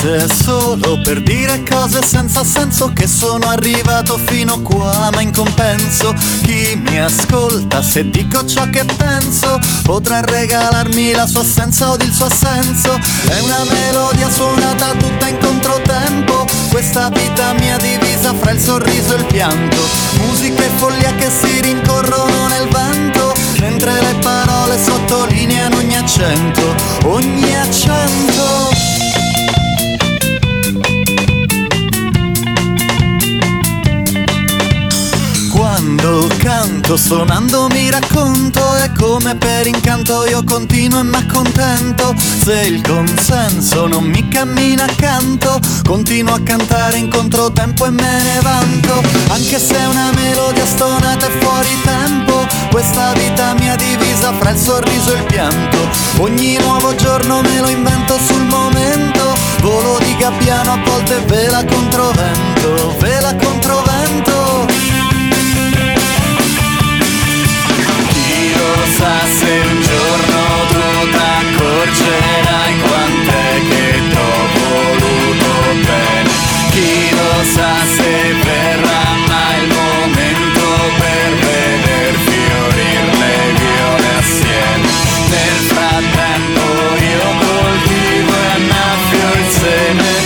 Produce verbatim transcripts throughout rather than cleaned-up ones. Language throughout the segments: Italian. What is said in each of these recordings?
frase solo per dire cose senza senso, che sono arrivato fino qua ma in compenso chi mi ascolta se dico ciò che penso potrà regalarmi la sua assenza o il suo assenso. È una melodia suonata tutta in controtempo, questa vita mia divisa fra il sorriso e il pianto, musica e follia che si rincorrono nel vento, mentre le parole sottolineano ogni accento, ogni accento. Quando canto suonando mi racconto, è come per incanto io continuo e m'accontento. Se il consenso non mi cammina accanto, continuo a cantare in controtempo e me ne vanto. Anche se è una melodia stonata e fuori tempo, questa vita mia divisa fra il sorriso e il pianto, ogni nuovo giorno me lo invento sul momento, volo di gabbiano a volte vela controvento, vela controvento. Sa se un giorno tu t'accorgerai quant'è che t'ho voluto bene, chi lo sa se verrà mai il momento per veder fiorir le viole assieme. Nel frattempo io coltivo e annaffio il seme.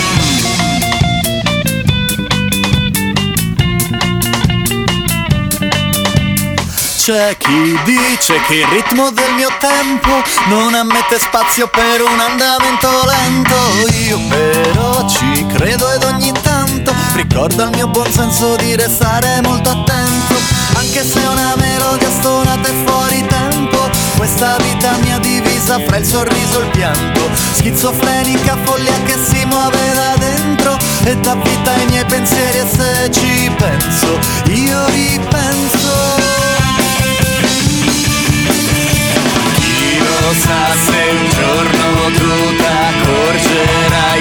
C'è chi dice che il ritmo del mio tempo non ammette spazio per un andamento lento, io però ci credo ed ogni tanto ricordo al mio buon senso di restare molto attento. Anche se è una melodia stonata e fuori tempo, questa vita mia divisa fra il sorriso e il pianto, schizofrenica follia che si muove da dentro e dà vita ai miei pensieri, e se ci penso io ripenso. Sa se un giorno tu t'accorgerai